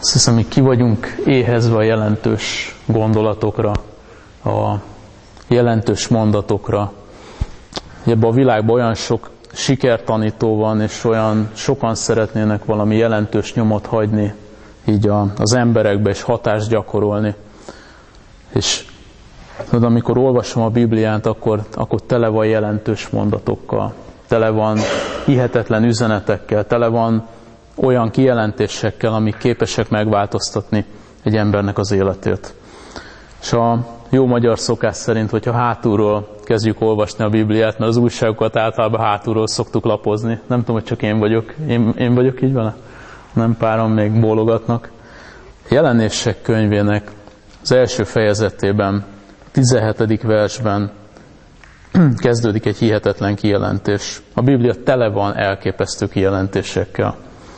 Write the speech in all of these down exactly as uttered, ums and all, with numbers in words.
Azt hiszem, hogy ki vagyunk éhezve a jelentős gondolatokra, a jelentős mondatokra. Ebben a világban olyan sok sikertanító van, és olyan sokan szeretnének valami jelentős nyomot hagyni így a, az emberekbe, és hatást gyakorolni. És tudod, amikor olvasom a Bibliát, akkor, akkor tele van jelentős mondatokkal, tele van hihetetlen üzenetekkel, tele van olyan kijelentésekkel, amik képesek megváltoztatni egy embernek az életét. És a jó magyar szokás szerint, hogyha hátulról kezdjük olvasni a Bibliát, mert az újságokat általában hátulról szoktuk lapozni. Nem tudom, hogy csak én vagyok. Én, én vagyok így vele? Nem, páran még bólogatnak. Jelenések könyvének az első fejezetében, tizenhetedik versben kezdődik egy hihetetlen kijelentés. A Biblia tele van elképesztő kijelentésekkel.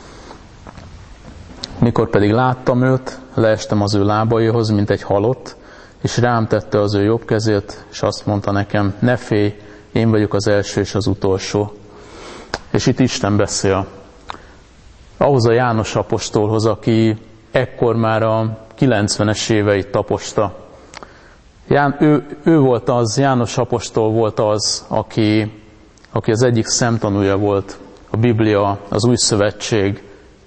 Mikor pedig láttam őt, leestem az ő lábaihoz, mint egy halott, és rám tette az ő jobb kezét, és azt mondta nekem, ne félj, én vagyok az első és az utolsó. És itt Isten beszél. Ahhoz a János apostolhoz, aki ekkor már a kilencvenes éveit taposta. Ján, ő, ő volt az, János apostol volt az, aki, aki az egyik szemtanúja volt a Biblia, az Új Szövetség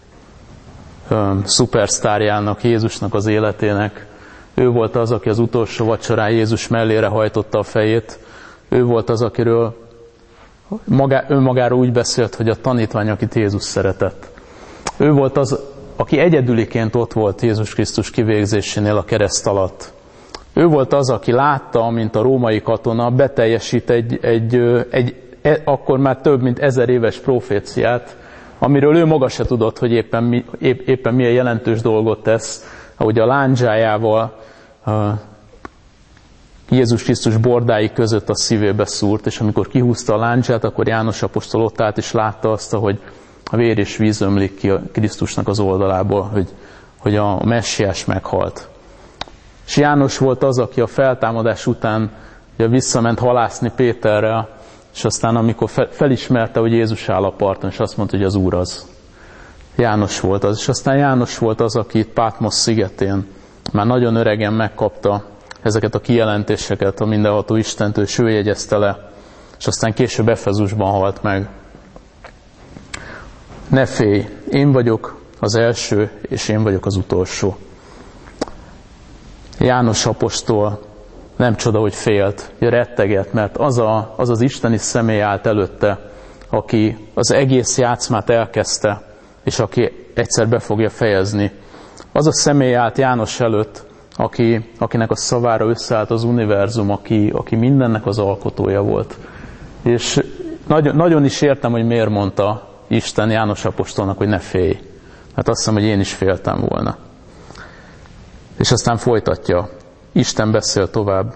szupersztárjának, Jézusnak az életének. Ő volt az, aki az utolsó vacsorán Jézus mellére hajtotta a fejét. Ő volt az, akiről magá, önmagáról úgy beszélt, hogy a tanítvány, akit Jézus szeretett. Ő volt az, aki egyedüliként ott volt Jézus Krisztus kivégzésénél a kereszt alatt. Ő volt az, aki látta, mint a római katona beteljesít egy, egy, egy, egy akkor már több mint ezer éves proféciát, amiről ő maga se tudott, hogy éppen, mi, épp, éppen milyen jelentős dolgot tesz, ahogy a lándzsájával a Jézus Krisztus bordái között a szívébe szúrt, és amikor kihúzta a lándzsát, akkor János apostol ott állt, és látta azt, hogy a vér és víz ömlik ki a Krisztusnak az oldalából, hogy, hogy a messiás meghalt. És János volt az, aki a feltámadás után ugye, visszament halászni Péterrel, és aztán amikor felismerte, hogy Jézus áll a parton, és azt mondta, hogy az Úr az. János volt az. És aztán János volt az, aki itt Pátmos szigetén már nagyon öregen megkapta ezeket a kijelentéseket a mindenható Istentől, és ő jegyezte le, és aztán később Efezusban halt meg. Ne félj, én vagyok az első, és én vagyok az utolsó. János apostol nem csoda, hogy félt, retteget, mert az, a, az az isteni személy állt előtte, aki az egész játszmát elkezdte, és aki egyszer be fogja fejezni. Az a személy állt János előtt, aki, akinek a szavára összeállt az univerzum, aki, aki mindennek az alkotója volt. És nagyon, nagyon is értem, hogy miért mondta Isten János apostolnak, hogy ne félj. Hát azt hiszem, hogy én is féltem volna. És aztán folytatja. Isten beszél tovább.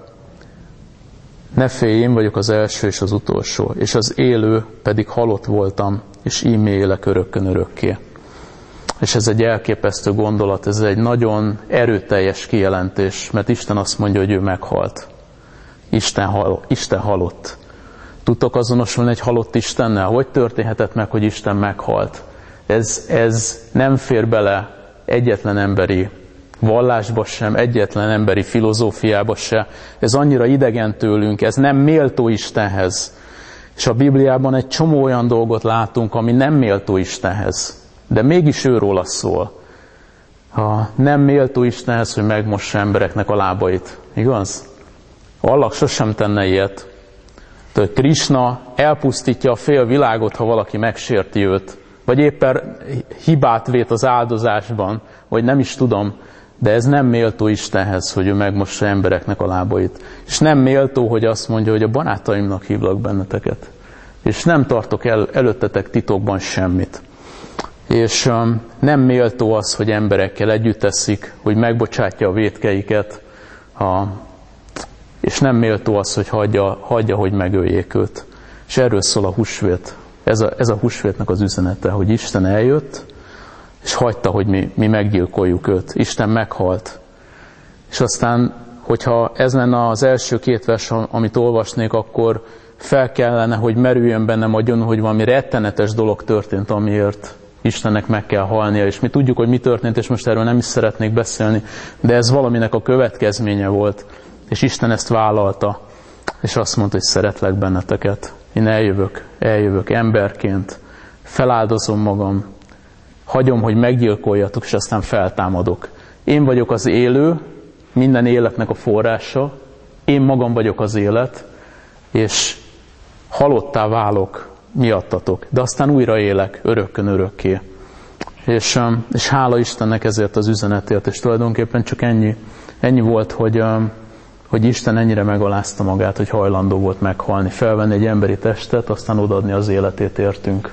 Ne félj, én vagyok az első és az utolsó, és az élő pedig halott voltam, és íme élek örökkön örökké. És ez egy elképesztő gondolat, ez egy nagyon erőteljes kijelentés, mert Isten azt mondja, hogy ő meghalt. Isten, hal, Isten halott. Tudtok azonosulni egy halott Istennel? Hogy történhetett meg, hogy Isten meghalt? Ez, ez nem fér bele egyetlen emberi vallásba sem, egyetlen emberi filozófiába se. Ez annyira idegen tőlünk, ez nem méltó Istenhez. És a Bibliában egy csomó olyan dolgot látunk, ami nem méltó Istenhez. De mégis őróla szól. Ha nem méltó Istenhez, hogy megmossa embereknek a lábait. Igaz? Allah sosem tenne ilyet. Tehát Krisna elpusztítja a fél világot, ha valaki megsérti őt. Vagy éppen hibát vét az áldozásban, vagy nem is tudom. De ez nem méltó Istenhez, hogy ő megmossa embereknek a lábait. És nem méltó, hogy azt mondja, hogy a barátaimnak hívlak benneteket. És nem tartok el előttetek titokban semmit. És um, nem méltó az, hogy emberekkel együtt teszik, hogy megbocsátja a vétkeiket, a, és nem méltó az, hogy hagyja, hagyja, hogy megöljék őt. És erről szól a húsvét. Ez a, ez a húsvétnek az üzenete, hogy Isten eljött, és hagyta, hogy mi, mi meggyilkoljuk őt. Isten meghalt. És aztán, hogyha ez lenne az első két vers, amit olvasnék, akkor fel kellene, hogy merüljön bennem a gyanú, hogy valami rettenetes dolog történt, amiért, Istennek meg kell halnia, és mi tudjuk, hogy mi történt, és most erről nem is szeretnék beszélni, de ez valaminek a következménye volt, és Isten ezt vállalta, és azt mondta, hogy szeretlek benneteket. Én eljövök, eljövök emberként, feláldozom magam, hagyom, hogy meggyilkoljatok, és aztán feltámadok. Én vagyok az élő, minden életnek a forrása, én magam vagyok az élet, és halottá válok miattatok, de aztán újra élek örökkön örökké. És, és hála Istennek ezért az üzenetért, és tulajdonképpen csak ennyi, ennyi volt, hogy, hogy Isten ennyire megalázta magát, hogy hajlandó volt meghalni, felvenni egy emberi testet, aztán odaadni az életét értünk.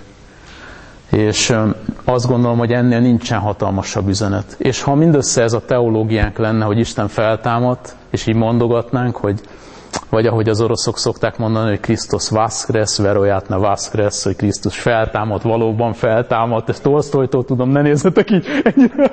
És azt gondolom, hogy ennél nincsen hatalmasabb üzenet. És ha mindössze ez a teológiánk lenne, hogy Isten feltámadt, és így mondogatnánk, hogy vagy ahogy az oroszok szokták mondani, hogy Krisztus vaskres, verojátna vaskres, hogy Krisztus feltámadt, valóban feltámadt, ezt Tolsztojtól tudom, ne nézzetek így ennyire.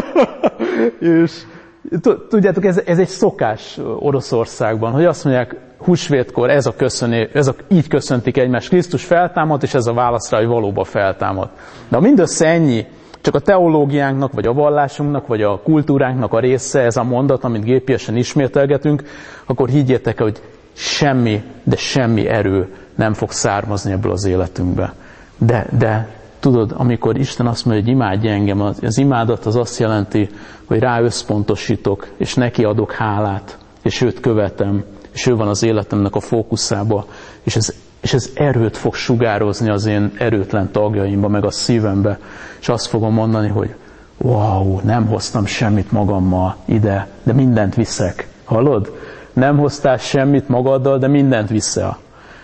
És tudjátok, ez, ez egy szokás Oroszországban, hogy azt mondják, húsvétkor ez a köszöné, ez a, így köszöntik egymást, Krisztus feltámadt, és ez a válasz rá, hogy valóban feltámadt. De ha mindössze ennyi, csak a teológiánknak, vagy a vallásunknak, vagy a kultúránknak a része, ez a mondat, amit gépiesen ismételgetünk, akkor higgyétek, hogy semmi, de semmi erő nem fog származni ebből az életünkbe. De, de tudod, amikor Isten azt mondja, hogy imádj engem, az imádat az azt jelenti, hogy rá összpontosítok, és neki adok hálát, és őt követem, és ő van az életemnek a fókuszába, és ez, és ez erőt fog sugározni az én erőtlen tagjaimba, meg a szívembe, és azt fogom mondani, hogy wow, nem hoztam semmit magammal ide, de mindent viszek. Hallod? Nem hoztál semmit magaddal, de mindent vissza.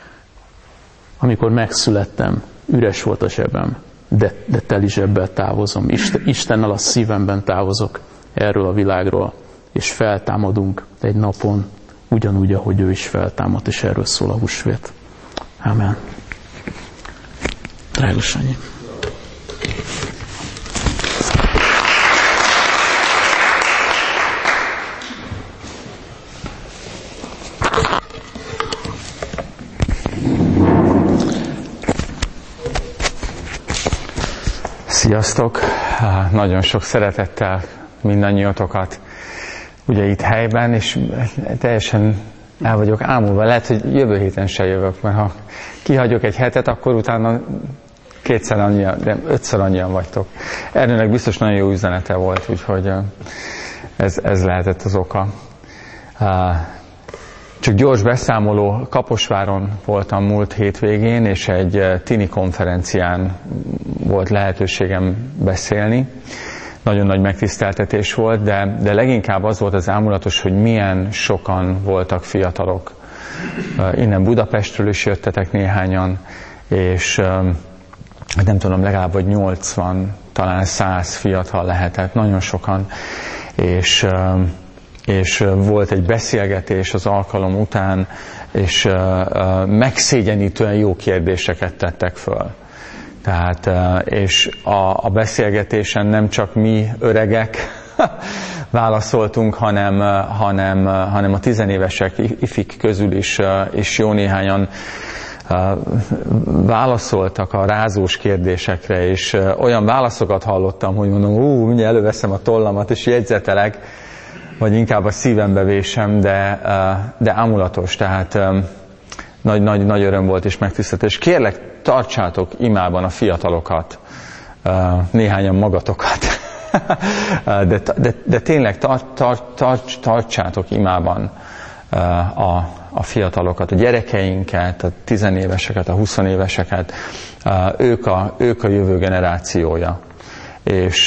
Amikor megszülettem, üres volt a zsebem, de, de teli zsebbel távozom. Isten, Istennel a szívemben távozok erről a világról, és feltámadunk egy napon, ugyanúgy, ahogy ő is feltámadt, és erről szól a húsvét. Amen. Drágos annyi. Sziasztok! Nagyon sok szeretettel mindannyiatokat ugye itt helyben, és teljesen el vagyok ámulva. Lehet, hogy jövő héten se jövök, mert ha kihagyok egy hetet, akkor utána kétszer annyian, de ötször annyian vagytok. Ernőnek biztos nagyon jó üzenete volt, úgyhogy ez, ez lehetett az oka. Csak gyors beszámoló, Kaposváron voltam múlt hétvégén, és egy tini konferencián volt lehetőségem beszélni. Nagyon nagy megtiszteltetés volt, de, de leginkább az volt az ámulatos, hogy milyen sokan voltak fiatalok. Innen Budapestről is jöttetek néhányan, és nem tudom, legalább vagy nyolcvan, talán száz fiatal lehetett, nagyon sokan. És... és volt egy beszélgetés az alkalom után, és megszégyenítően jó kérdéseket tettek föl. Tehát, és a, a beszélgetésen nem csak mi öregek válaszoltunk, hanem, hanem, hanem a tizenévesek, ifik közül is, is jó néhányan válaszoltak a rázós kérdésekre, és olyan válaszokat hallottam, hogy mondom, ú, mindjárt előveszem a tollamat, és jegyzetelek, vagy inkább a szívembe vésem, de, de ámulatos, tehát nagy, nagy, nagy öröm volt és megtiszteltetés. Kérlek, tartsátok imában a fiatalokat, néhányan magatokat, de, de, de tényleg tart, tart, tart, tartsátok imában a, a fiatalokat, a gyerekeinket, a tizenéveseket, a huszonéveseket, ők a, ők a jövő generációja. És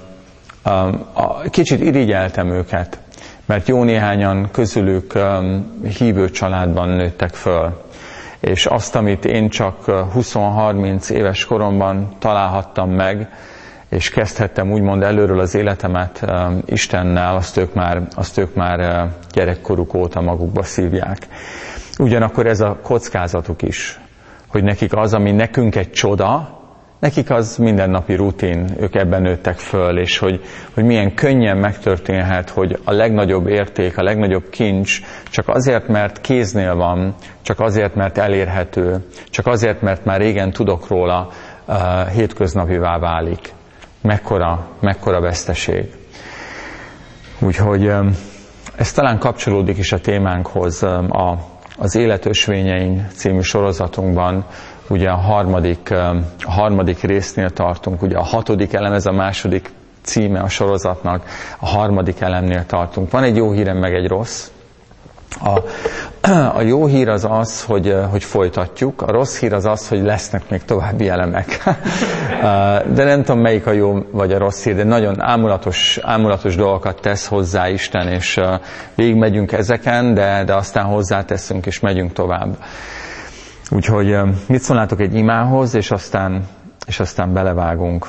kicsit irigyeltem őket, mert jó néhányan közülük hívő családban nőttek föl. És azt, amit én csak húsz-harminc éves koromban találhattam meg, és kezdhettem úgymond előről az életemet Istennel, azt ők már, azt ők már gyerekkoruk óta magukba szívják. Ugyanakkor ez a kockázatuk is, hogy nekik az, ami nekünk egy csoda, nekik az mindennapi rutin, ők ebben nőttek föl, és hogy, hogy milyen könnyen megtörténhet, hogy a legnagyobb érték, a legnagyobb kincs csak azért, mert kéznél van, csak azért, mert elérhető, csak azért, mert már régen tudok róla, uh, hétköznapivá válik. Mekkora, mekkora veszteség. Úgyhogy um, ez talán kapcsolódik is a témánkhoz. Um, a, az Életösvényein című sorozatunkban ugye a harmadik, um, a harmadik résznél tartunk, ugye a hatodik elem, ez a második címe a sorozatnak, a harmadik elemnél tartunk. Van egy jó hírem, meg egy rossz. A, a jó hír az az, hogy, hogy folytatjuk, a rossz hír az az, hogy lesznek még további elemek. De nem tudom, melyik a jó vagy a rossz hír, de nagyon ámulatos, ámulatos dolgokat tesz hozzá Isten, és végigmegyünk ezeken, de, de aztán hozzáteszünk, és megyünk tovább. Úgyhogy mit szólnátok egy imához, és aztán, és aztán belevágunk.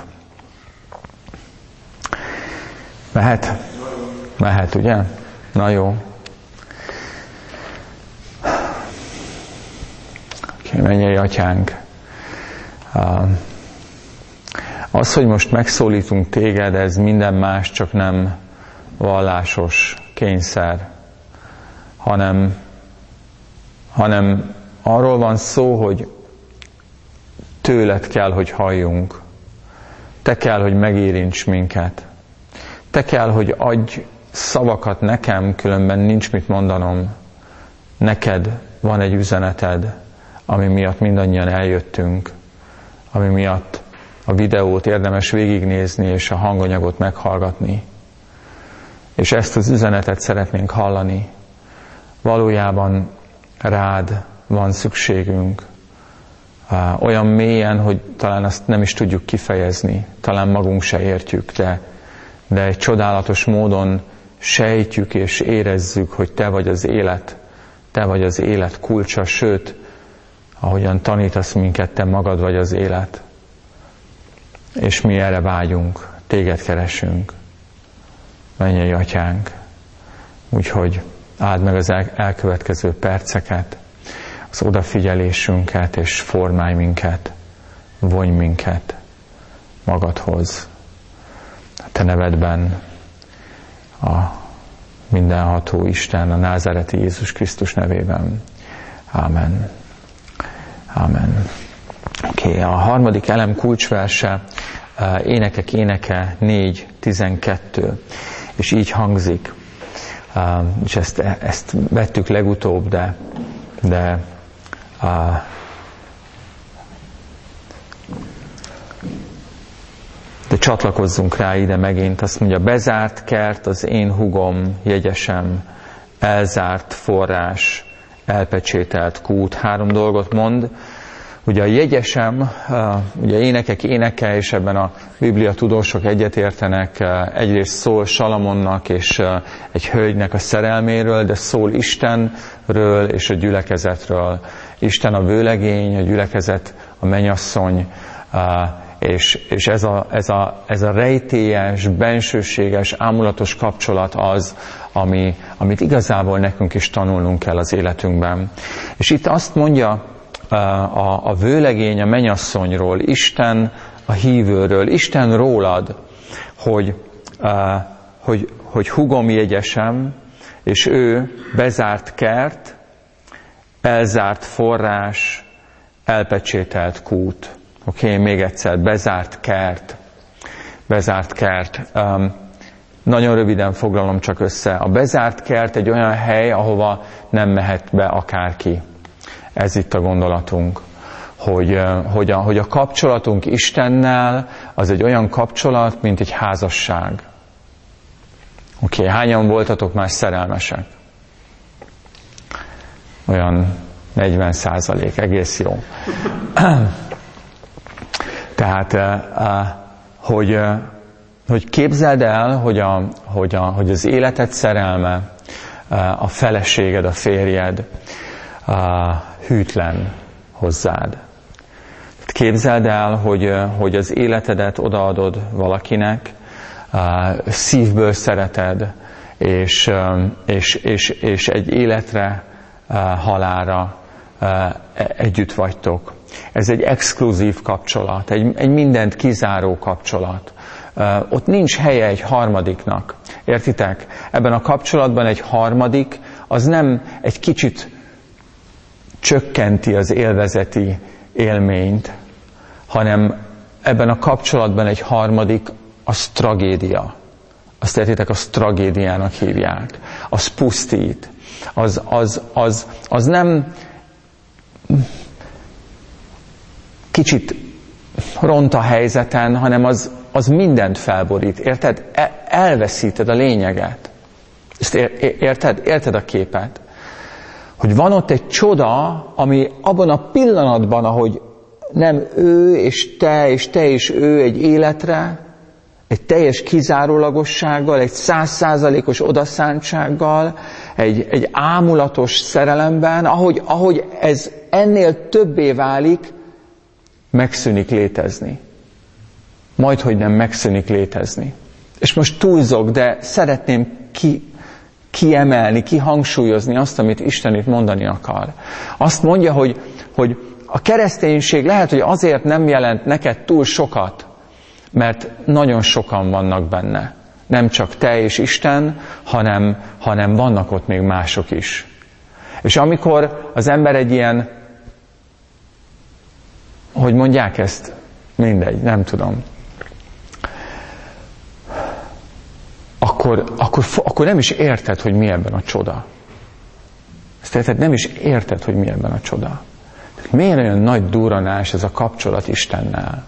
Mehet? Mehet, ugye? Na jó. Mennyei Atyánk, az, hogy most megszólítunk téged, ez minden más, csak nem vallásos kényszer, hanem, hanem arról van szó, hogy tőled kell, hogy halljunk. Te kell, hogy megérints minket. Te kell, hogy adj szavakat nekem, különben nincs mit mondanom. Neked van egy üzeneted, ami miatt mindannyian eljöttünk, ami miatt a videót érdemes végignézni, és a hanganyagot meghallgatni. És ezt az üzenetet szeretnénk hallani. Valójában rád van szükségünk. Olyan mélyen, hogy talán azt nem is tudjuk kifejezni, talán magunk se értjük, de, de egy csodálatos módon sejtjük és érezzük, hogy te vagy az élet, te vagy az élet kulcsa, sőt, ahogyan tanítasz minket, te magad vagy az élet. És mi erre vágyunk, téged keresünk. Mennyei Atyánk. Úgyhogy áld meg az elkövetkező perceket, az odafigyelésünket, és formálj minket, vonj minket magadhoz. A te nevedben a mindenható Isten, a názáreti Jézus Krisztus nevében. Ámen. Ámen. Oké, okay, a harmadik elem kulcsverse, Énekek éneke négy tizenkettő, és így hangzik, és ezt, ezt vettük legutóbb, de, de de csatlakozzunk rá ide megint. Azt mondja, bezárt kert az én húgom, jegyesem, elzárt forrás, elpecsételt kút. Három dolgot mond. Ugye a jegyesem, ugye énekek éneke, és ebben a Biblia tudósok egyetértenek, egyrészt szól Salamonnak és egy hölgynek a szerelméről, de szól Istenről és a gyülekezetről. Isten a vőlegény, a gyülekezet a mennyasszony, és, és ez, a, ez, a, ez a rejtélyes, bensőséges, ámulatos kapcsolat az, ami, amit igazából nekünk is tanulnunk kell az életünkben. És itt azt mondja a, a vőlegény a mennyasszonyról, Isten a hívőről, Isten rólad, hogy, hogy, hogy húgom jegyesem, és ő bezárt kert, elzárt forrás, elpecsételt kút. Oké, okay, még egyszer, bezárt kert, bezárt kert. Um, nagyon röviden foglalom csak össze. A bezárt kert egy olyan hely, ahova nem mehet be akárki. Ez itt a gondolatunk, hogy, hogy, a, hogy a kapcsolatunk Istennel az egy olyan kapcsolat, mint egy házasság. Oké, okay, hányan voltatok már szerelmesek? Olyan negyven százalék, egész jó. Tehát, hogy, hogy képzeld el, hogy, a, hogy, a, hogy az életed szerelme, a feleséged, a férjed hűtlen hozzád. Képzeld el, hogy, hogy az életedet odaadod valakinek, szívből szereted, és, és, és, és egy életre, halálra együtt vagytok. Ez egy exkluzív kapcsolat, egy, egy mindent kizáró kapcsolat. Ott nincs helye egy harmadiknak. Értitek? Ebben a kapcsolatban egy harmadik az nem egy kicsit csökkenti az élvezeti élményt, hanem, ebben a kapcsolatban egy harmadik, az tragédia. Azt értitek, az tragédiának hívják. Az pusztít. Az, az, az, az nem kicsit ront a helyzeten, hanem az, az mindent felborít. Érted? Elveszíted a lényeget. Ezt érted? Érted a képet? Hogy van ott egy csoda, ami abban a pillanatban, ahogy nem ő és te és te és ő egy életre, egy teljes kizárólagossággal, egy száz százalékos odaszántsággal, egy, egy ámulatos szerelemben, ahogy, ahogy ez ennél többé válik, megszűnik létezni. Majdhogy nem megszűnik létezni. És most túlzok, de szeretném ki, kiemelni, kihangsúlyozni azt, amit Isten itt mondani akar. Azt mondja, hogy, hogy a kereszténység lehet, hogy azért nem jelent neked túl sokat, mert nagyon sokan vannak benne. Nem csak te és Isten, hanem, hanem vannak ott még mások is. És amikor az ember egy ilyen, hogy mondják ezt? Mindegy, nem tudom. Akkor, akkor, akkor nem is érted, hogy mi ebben a csoda. Ezt érted? Nem is érted, hogy mi ebben a csoda. Miért olyan nagy durranás ez a kapcsolat Istennel?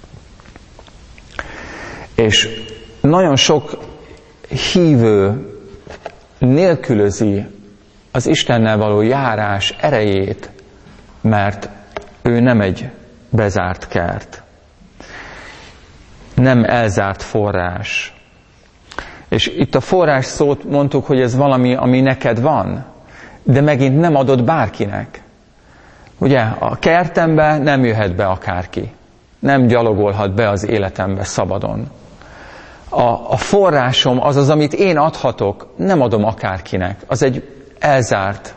És nagyon sok hívő nélkülözi az Istennel való járás erejét, mert ő nem egy bezárt kert. Nem elzárt forrás. És itt a forrás szót mondtuk, hogy ez valami, ami neked van, de megint nem adod bárkinek. Ugye, a kertembe nem jöhet be akárki. Nem gyalogolhat be az életembe szabadon. A, a forrásom, az az, amit én adhatok, nem adom akárkinek. Az egy elzárt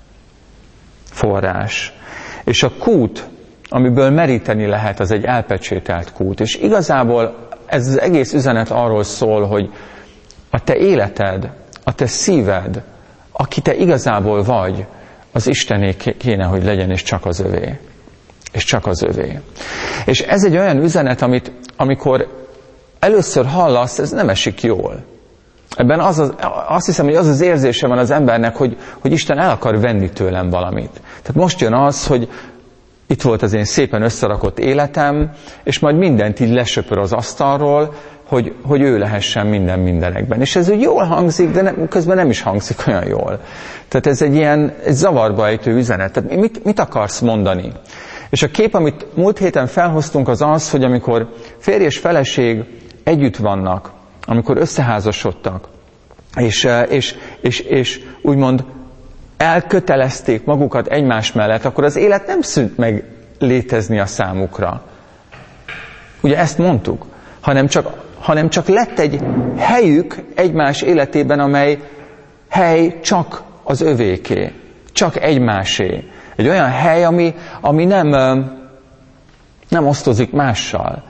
forrás. És a kút, amiből meríteni lehet, az egy elpecsételt kút. És igazából ez az egész üzenet arról szól, hogy a te életed, a te szíved, aki te igazából vagy, az Istené kéne, hogy legyen, és csak az övé. És csak az övé. És ez egy olyan üzenet, amit amikor először hallasz, ez nem esik jól. Ebben az az, azt hiszem, hogy az az érzése van az embernek, hogy, hogy Isten el akar venni tőlem valamit. Tehát most jön az, hogy itt volt az én szépen összerakott életem, és majd mindent így lesöpör az asztalról, hogy, hogy ő lehessen minden mindenekben. És ez úgy jól hangzik, de nem, közben nem is hangzik olyan jól. Tehát ez egy ilyen egy zavarba ejtő üzenet. Tehát mit, mit akarsz mondani? És a kép, amit múlt héten felhoztunk, az az, hogy amikor férj és feleség együtt vannak, amikor összeházasodtak, és, és, és, és úgymond elkötelezték magukat egymás mellett, akkor az élet nem szűnt meg létezni a számukra. Ugye ezt mondtuk, hanem csak, hanem csak lett egy helyük egymás életében, amely hely csak az övéké, csak egymásé. Egy olyan hely, ami, ami nem, nem osztozik mással.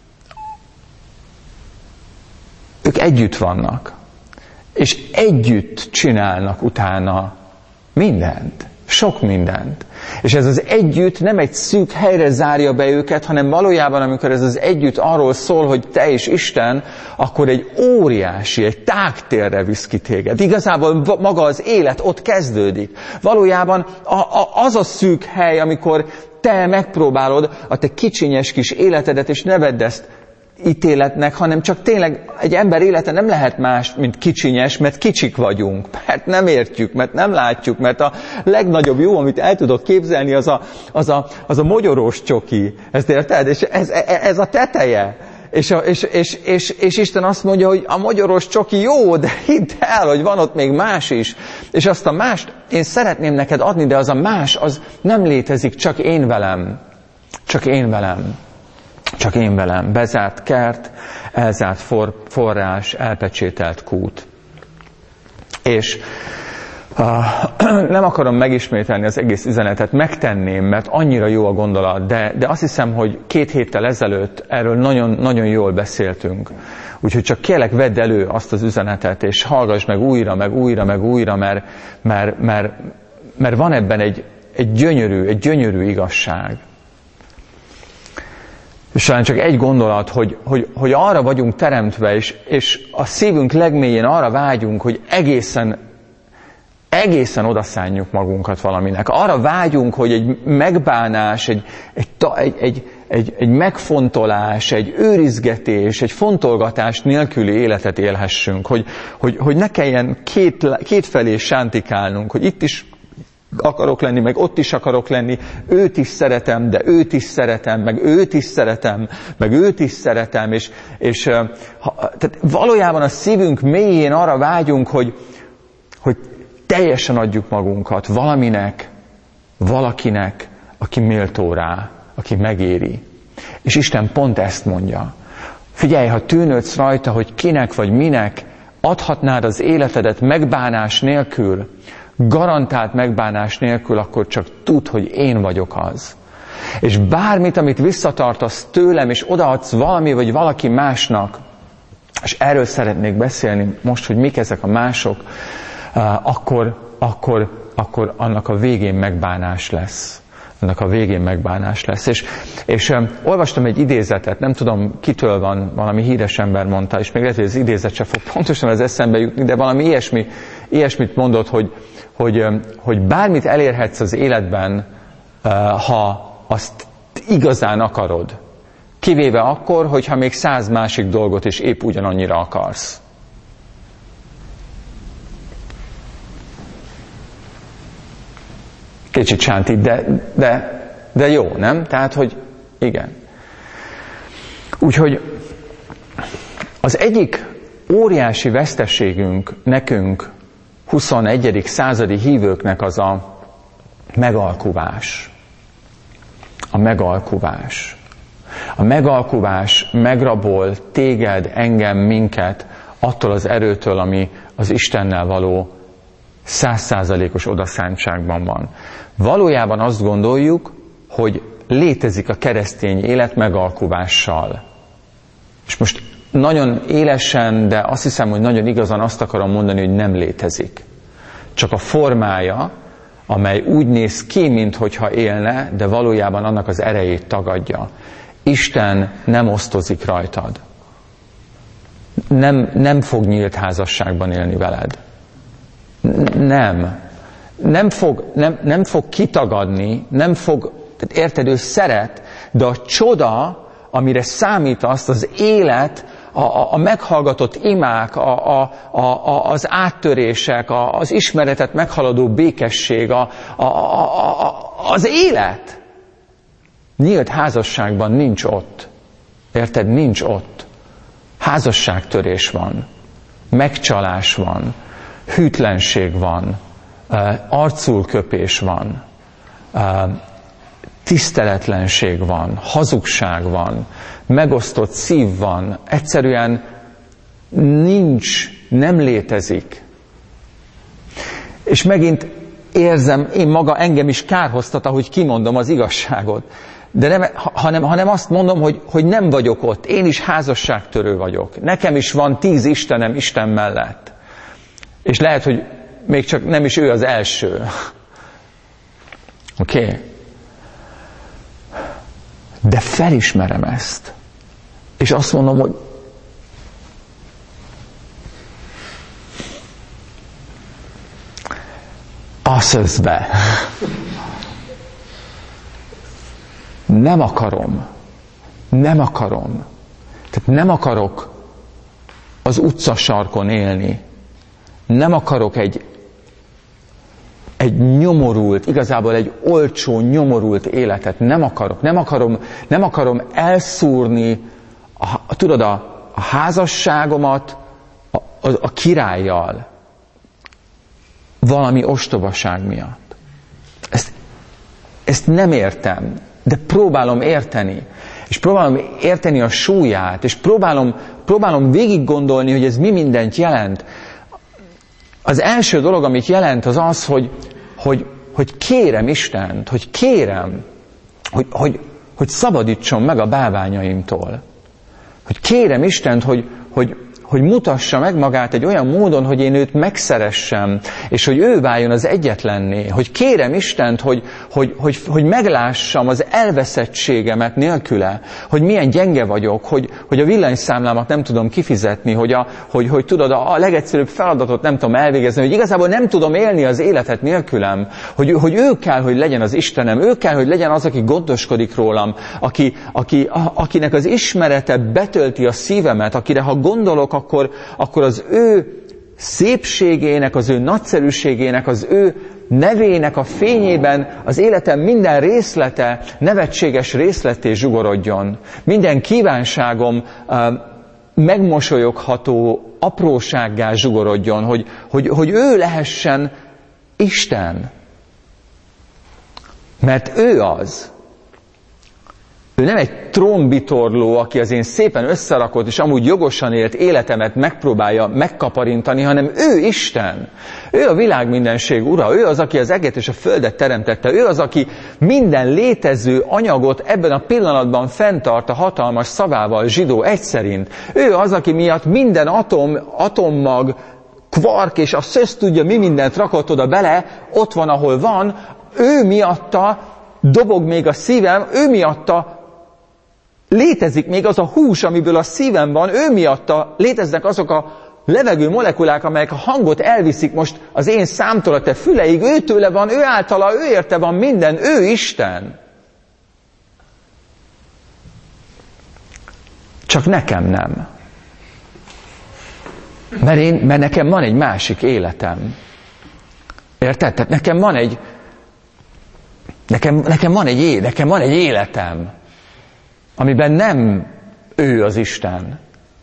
Ők együtt vannak, és együtt csinálnak utána mindent, sok mindent. És ez az együtt nem egy szűk helyre zárja be őket, hanem valójában, amikor ez az együtt arról szól, hogy te és Isten, akkor egy óriási, egy tágtérre visz ki téged. Igazából maga az élet ott kezdődik. Valójában a, a, az a szűk hely, amikor te megpróbálod a te kicsinyes kis életedet, és ne vedd ezt ítéletnek, hanem csak tényleg egy ember élete nem lehet más, mint kicsinyes, mert kicsik vagyunk, mert nem értjük, mert nem látjuk, mert a legnagyobb jó, amit el tudok képzelni, az a, az a, az a mogyorós csoki. Ezt érted? És ez, ez a teteje. És, a, és, és, és, és Isten azt mondja, hogy a mogyorós csoki jó, de hidd el, hogy van ott még más is. És azt a mást én szeretném neked adni, de az a más, az nem létezik, csak én velem. Csak én velem. Csak én velem. Bezárt kert, elzárt for, forrás, elpecsételt kút. És uh, nem akarom megismételni az egész üzenetet, megtenném, mert annyira jó a gondolat, de, de azt hiszem, hogy két héttel ezelőtt erről nagyon, nagyon jól beszéltünk. Úgyhogy csak kérlek, vedd elő azt az üzenetet, és hallgass meg újra, meg újra, meg újra, mert, mert, mert, mert van ebben egy, egy gyönyörű, egy gyönyörű igazság. És talán csak egy gondolat, hogy, hogy, hogy arra vagyunk teremtve, és, és a szívünk legmélyén arra vágyunk, hogy egészen, egészen odaszánjuk magunkat valaminek. Arra vágyunk, hogy egy megbánás, egy, egy, egy, egy, egy, egy megfontolás, egy őrizgetés, egy fontolgatás nélküli életet élhessünk. Hogy, hogy, hogy ne kelljen két, kétfelé sántikálnunk, hogy itt is akarok lenni, meg ott is akarok lenni, őt is szeretem, de őt is szeretem, meg őt is szeretem, meg őt is szeretem, és, és ha, tehát valójában a szívünk mélyén arra vágyunk, hogy, hogy teljesen adjuk magunkat valaminek, valakinek, aki méltó rá, aki megéri. És Isten pont ezt mondja. Figyelj, ha tűnődsz rajta, hogy kinek vagy minek adhatnád az életedet megbánás nélkül, garantált megbánás nélkül, akkor csak tudd, hogy én vagyok az. És bármit, amit visszatartasz tőlem, és odaadsz valami vagy valaki másnak, és erről szeretnék beszélni most, hogy mik ezek a mások, akkor, akkor, akkor annak a végén megbánás lesz. Annak a végén megbánás lesz. És, és um, olvastam egy idézetet, nem tudom, kitől van, valami híres ember mondta, és még lehet, hogy az idézet sem fog pontosan az eszembe jutni, de valami ilyesmi, ilyesmit mondott, hogy, hogy, um, hogy bármit elérhetsz az életben, uh, ha azt igazán akarod. Kivéve akkor, hogyha még száz másik dolgot is épp ugyanannyira akarsz. Kicsit sántít, de, de, de jó, nem? Tehát, hogy igen. Úgyhogy az egyik óriási veszteségünk nekünk, huszonegyedik századi hívőknek az a megalkuvás. A megalkuvás. A megalkuvás megrabol téged, engem, minket attól az erőtől, ami az Istennel való százszázalékos odaszántságban van. Valójában azt gondoljuk, hogy létezik a keresztény élet megalkuvással. És most nagyon élesen, de azt hiszem, hogy nagyon igazan azt akarom mondani, hogy nem létezik. Csak a formája, amely úgy néz ki, minthogyha élne, de valójában annak az erejét tagadja. Isten nem osztozik rajtad. Nem, nem fog nyílt házasságban élni veled. Nem. Nem fog, nem, nem fog kitagadni, nem fog, tehát érted, ő szeret, de a csoda, amire számít azt, az élet, a, a, a meghallgatott imák, a, a, a, az áttörések, a, az ismeretet meghaladó békesség, a, a, a, a, az élet. Nyílt házasságban nincs ott. Érted? Nincs ott. Házasságtörés van. Megcsalás van. Hűtlenség van. Arculköpés van. Tiszteletlenség van. Hazugság van. Megosztott szív van. Egyszerűen nincs, nem létezik. És megint érzem, én maga engem is kárhoztat, ahogy kimondom az igazságot. De nem, hanem, hanem azt mondom, hogy, hogy nem vagyok ott. Én is házasságtörő vagyok. Nekem is van tíz Istenem Isten mellett. És lehet, hogy még csak nem is ő az első. Oké? Okay? De felismerem ezt. És azt mondom, hogy azt be. Nem akarom. Nem akarom. Tehát nem akarok az utcasarkon élni. Nem akarok egy, egy nyomorult, igazából egy olcsó, nyomorult életet. Nem akarok. Nem akarom, nem akarom elszúrni a, tudod, a, a házasságomat a, a, a királlyal. Valami ostobaság miatt. Ezt, ezt nem értem. De próbálom érteni. És próbálom érteni a súlyát, és próbálom, próbálom végig gondolni, hogy ez mi mindent jelent. Az első dolog, amit jelent, az az, hogy, hogy, hogy kérem Istent, hogy kérem, hogy, hogy, hogy szabadítson meg a bálványaimtól. Hogy kérem Istent, hogy, hogy, hogy mutassa meg magát egy olyan módon, hogy én őt megszeressem, és hogy ő váljon az egyetlenné, hogy kérem Istent, hogy, hogy, hogy, hogy meglássam az elveszettségemet nélküle, hogy milyen gyenge vagyok, hogy, hogy a villanyszámlámat nem tudom kifizetni, hogy, a, hogy, hogy tudod, a legegyszerűbb feladatot nem tudom elvégezni, hogy igazából nem tudom élni az életet nélkülem, hogy, hogy ő kell, hogy legyen az Istenem, ő kell, hogy legyen az, aki gondoskodik rólam, aki, aki, a, akinek az ismerete betölti a szívemet, akire ha gondolok, akkor, akkor az ő szépségének, az ő nagyszerűségének, az ő nevének a fényében az életem minden részlete nevetséges részletté zsugorodjon. Minden kívánságom uh, megmosolyogható aprósággá zsugorodjon, hogy, hogy, hogy ő lehessen Isten. Mert ő az. Ő nem egy trónbitorló, aki az én szépen összerakott és amúgy jogosan élt életemet megpróbálja megkaparintani, hanem ő Isten. Ő a világ mindenség ura, ő az, aki az eget és a földet teremtette, ő az, aki minden létező anyagot ebben a pillanatban fenntart a hatalmas szavával zsidó egy szerint. Ő az, aki miatt minden atom, atommag, kvark és a szösz tudja, mi mindent rakott oda bele, ott van, ahol van, ő miatta dobog még a szívem, ő miatta létezik még az a hús, amiből a szívem van, ő miatta léteznek azok a levegő molekulák, amelyek a hangot elviszik most az én számtól a te füleig, őtőle van, ő általa, ő érte van minden, ő Isten. Csak nekem nem. Mert, én, mert nekem van egy másik életem. Érted? Tehát nekem van egy nekem, nekem, van egy, nekem van egy életem, amiben nem ő az Isten.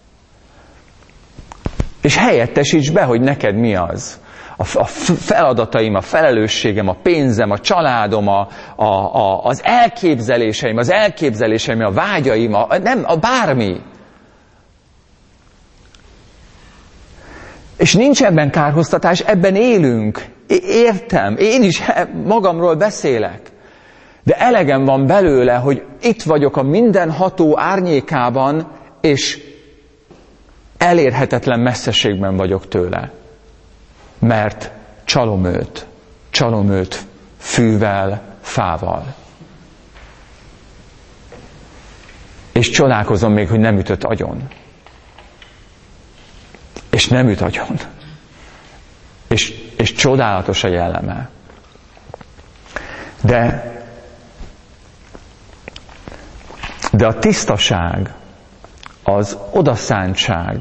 És helyettesíts be, hogy neked mi az. A, a feladataim, a felelősségem, a pénzem, a családom, a, a, a, az elképzeléseim, az elképzeléseim, a vágyaim, a, nem, a bármi. És nincs ebben kárhoztatás, ebben élünk. Értem, én is magamról beszélek. De elegem van belőle, hogy itt vagyok a mindenható árnyékában, és elérhetetlen messzeségben vagyok tőle. Mert csalom őt, csalom őt fűvel, fával. És csodálkozom még, hogy nem ütött agyon. És nem üt agyon. És, és csodálatos a jelleme. De, de a tisztaság, az odaszántság,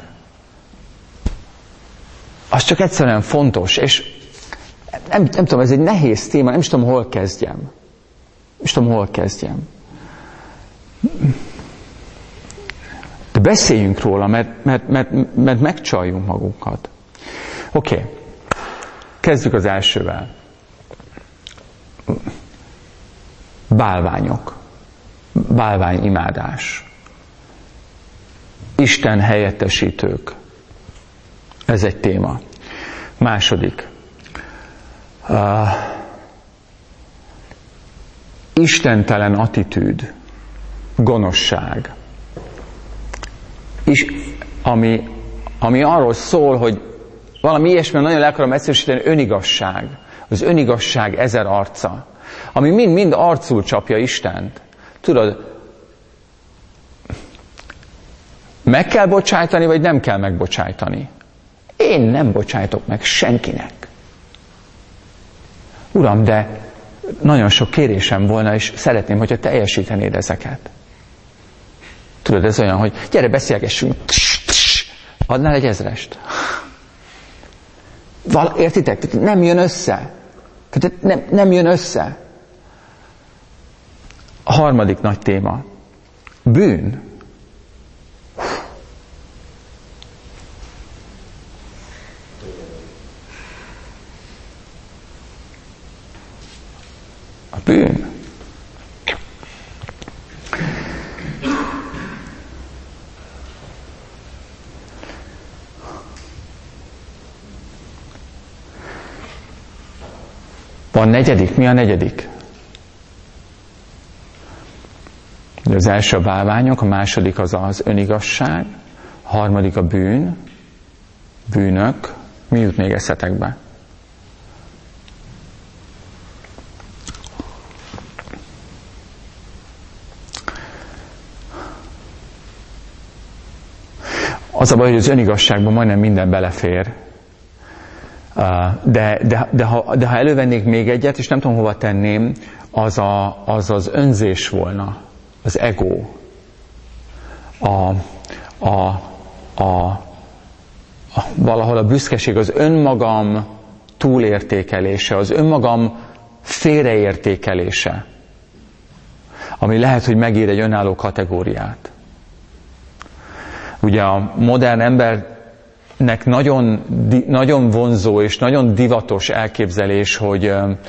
az csak egyszerűen fontos, és nem, nem tudom, ez egy nehéz téma, nem is tudom, hol kezdjem. Nem is tudom, hol kezdjem. De beszéljünk róla, mert, mert, mert, mert megcsaljunk magunkat. Oké, okay. Kezdjük az elsővel. Bálványok. Bálványimádás. Isten helyettesítők. Ez egy téma. Második. Uh, istentelen attitűd. Gonoszság. És ami, ami arról szól, hogy valami ilyesmi nagyon le akarom egyszerűsíteni, önigazság. Az önigazság ezer arca. Ami mind-mind arcul csapja Istent. Tudod, meg kell bocsájtani, vagy nem kell megbocsájtani? Én nem bocsájtok meg senkinek. Uram, de nagyon sok kérésem volna, és szeretném, hogyha teljesítenéd ezeket. Tudod, ez olyan, hogy gyere, beszélgessünk. Adnál egy ezrest? Val- értitek? Nem jön össze. Nem, nem jön össze. A harmadik nagy téma. Bűn. A bűn. Van negyedik? Mi a negyedik? Az első a bálványok, a második az az önigazság, a harmadik a bűn, bűnök. Mi jut még eszetekbe? Az a baj, hogy az önigazságban majdnem minden belefér. De, de, de, ha, de ha elővennék még egyet, és nem tudom hova tenném, az a, az, az önzés volna, az ego, a, a, a, a, valahol a büszkeség, az önmagam túlértékelése, az önmagam félreértékelése, ami lehet, hogy megír egy önálló kategóriát. Ugye a modern embernek nagyon, nagyon vonzó és nagyon divatos elképzelés, hogy,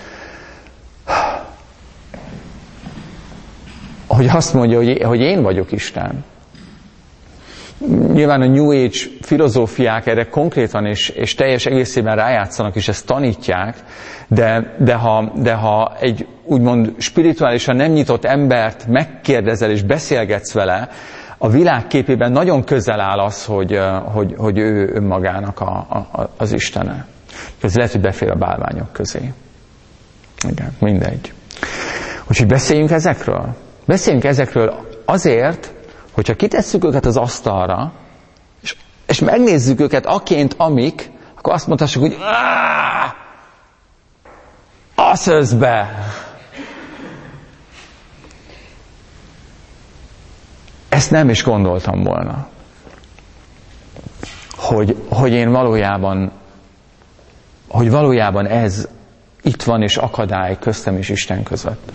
hogy azt mondja, hogy, hogy én vagyok Isten. Nyilván a New Age filozófiák erre konkrétan és, és teljes egészében rájátszanak, és ezt tanítják, de, de, ha, de ha egy úgymond spirituálisan nem nyitott embert megkérdezel és beszélgetsz vele, a világképében nagyon közel áll az, hogy, hogy, hogy ő önmagának a, a, az Istene. Ez lehet, hogy befér a bálványok közé. Igen, mindegy. Úgyhogy beszéljünk ezekről. Beszéljünk ezekről azért, hogyha kitesszük őket az asztalra, és, és megnézzük őket aként, amik, akkor azt mondhassuk, hogy az özbe! Ezt nem is gondoltam volna, hogy, hogy én valójában, hogy valójában ez itt van és akadály köztem és Isten között.